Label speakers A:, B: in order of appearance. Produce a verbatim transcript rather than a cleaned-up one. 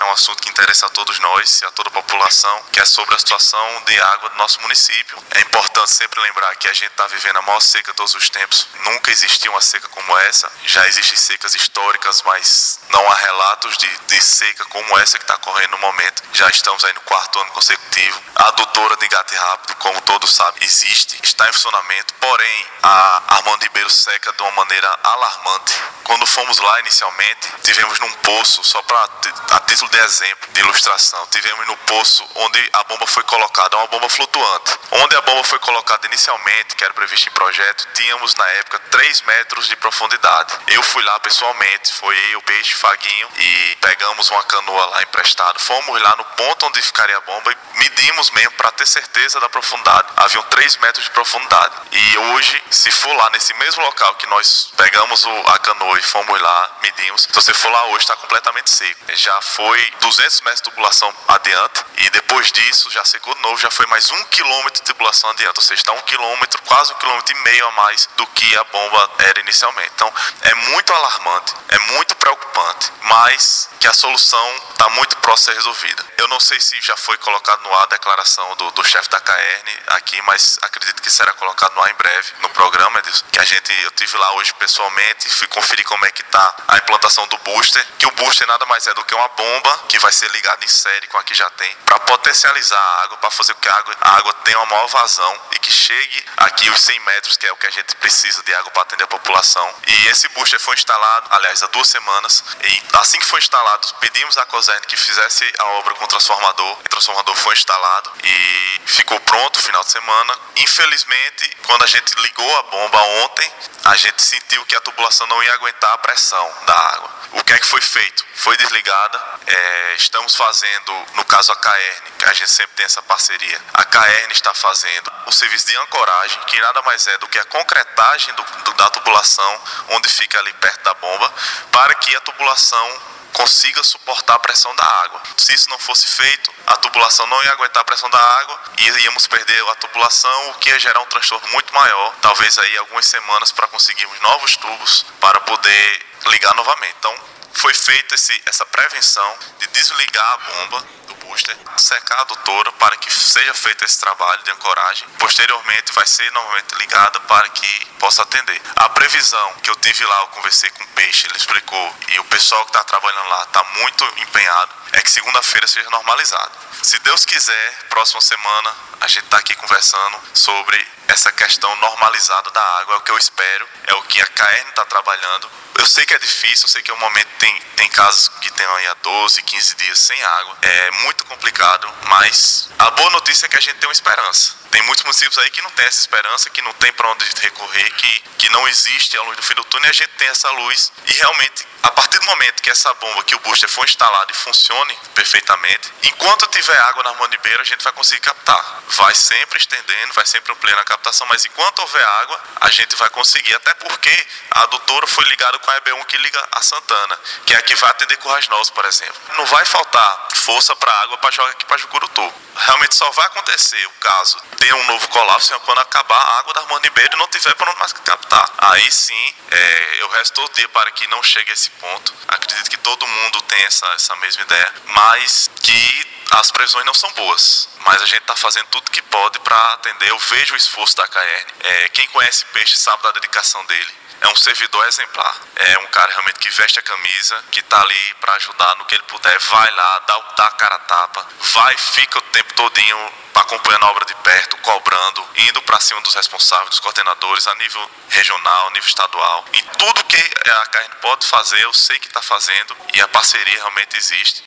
A: um assunto que interessa a todos nós e a toda a população, que é sobre a situação de água do nosso município. É importante sempre lembrar que a gente está vivendo a maior seca de todos os tempos. Nunca existiu uma seca como essa. Já existem secas históricas, mas não há relatos de, de seca como essa que está ocorrendo no momento. Já estamos aí no quarto ano consecutivo. A adutora de Igate Rápido, como todos sabem, existe, está em funcionamento, porém a Armando Ribeiro seca de uma maneira alarmante. Quando fomos lá inicialmente, tivemos num poço, só para a título de exemplo, de ilustração, tivemos no poço onde a bomba foi colocada, uma bomba flutuante. Onde a bomba foi colocada inicialmente, que era previsto em projeto, tínhamos na época três metros de profundidade. Eu fui lá pessoalmente, foi eu, Peixe, Faguinho, e pegamos uma canoa lá emprestada. Fomos lá no ponto onde ficaria a bomba e medimos mesmo para ter certeza da profundidade. Haviam três metros de profundidade. E hoje, se for lá nesse mesmo local que nós pegamos o, a canoa e fomos lá, medimos, se você for lá hoje, está completamente seco. Já foi duzentos metros de tubulação adiante e depois disso já secou de novo, já foi mais um quilômetro de tubulação adiante, ou seja, está um quilômetro, quase um quilômetro e meio a mais do que a bomba era inicialmente. Então é muito alarmante, é muito preocupante, mas que a solução está muito próxima de ser resolvida. Eu não sei se já foi colocado no ar a declaração do, do chefe da Caerne aqui, mas acredito que será colocado no ar em breve no programa, Edilson, que a gente, eu tive lá hoje pessoalmente, fui conferir como é que está a implantação do booster, que o booster nada mais é do que uma bomba que vai ser ligada em série com a que já tem, para potencializar a água, para fazer com que a água, a água tenha uma maior vazão e que chegue aqui os cem metros, que é o que a gente precisa de água para atender a população. E esse booster foi instalado, aliás, há duas semanas, e assim que foi instalado, pedimos à Cosern que fizesse a obra com o transformador. O transformador foi instalado e ficou pronto no final de semana. Infelizmente, quando a gente ligou a bomba ontem, a gente sentiu que a tubulação não ia aguentar a pressão da água. O que é que foi feito? Foi desligada. É, estamos fazendo, no caso a Caerne, que a gente sempre tem essa parceria, a Caerne está fazendo o serviço de ancoragem, que nada mais é do que a concretagem do, do, da tubulação, onde fica ali perto da bomba, para que a tubulação consiga suportar a pressão da água. Se isso não fosse feito, a tubulação não ia aguentar a pressão da água e íamos perder a tubulação, o que ia gerar um transtorno muito maior, talvez aí algumas semanas para conseguirmos novos tubos para poder ligar novamente. Então foi feita esse, essa prevenção de desligar a bomba do booster, secar a adutora para que seja feito esse trabalho de ancoragem. Posteriormente vai ser novamente ligada para que possa atender. A previsão que eu tive lá, eu conversei com o Peixe, ele explicou, e o pessoal que está trabalhando lá está muito empenhado, é que segunda-feira seja normalizado. Se Deus quiser, próxima semana a gente está aqui conversando sobre essa questão normalizada da água. É o que eu espero, é o que a Caerne está trabalhando. Eu sei que é difícil, eu sei que é um momento, tem, tem casos que tem aí há doze, quinze dias sem água. É muito complicado, mas a boa notícia é que a gente tem uma esperança. Tem muitos municípios aí que não tem essa esperança, que não tem para onde recorrer, que, que não existe a luz no fim do túnel, e a gente tem essa luz. E realmente, a partir do momento que essa bomba, que o booster for instalado e funcione perfeitamente, enquanto tiver água na Armando Ribeiro, a gente vai conseguir captar. Vai sempre estendendo, vai sempre ampliando a captação, mas enquanto houver água, a gente vai conseguir. Até porque a adutora foi ligada com a E B um que liga a Santana, que é a que vai atender Currais Novos, por exemplo. Não vai faltar força para a água para jogar aqui para Jucurutu. Realmente só vai acontecer o caso ter um novo colapso quando acabar a água da Armando Ribeiro e não tiver para onde mais captar. Aí sim, é, eu resto todo dia para que não chegue a esse ponto. Acredito que todo mundo tem essa, essa mesma ideia, mas que as previsões não são boas. Mas a gente está fazendo tudo que pode para atender. Eu vejo o esforço da Caerne. É, quem conhece Peixe sabe da dedicação dele. É um servidor exemplar, é um cara realmente que veste a camisa, que está ali para ajudar no que ele puder, vai lá, dá, dá a cara a tapa, vai, fica o tempo todinho acompanhando a obra de perto, cobrando, indo para cima dos responsáveis, dos coordenadores a nível regional, a nível estadual. E tudo que a Caerne pode fazer, eu sei que está fazendo, e a parceria realmente existe.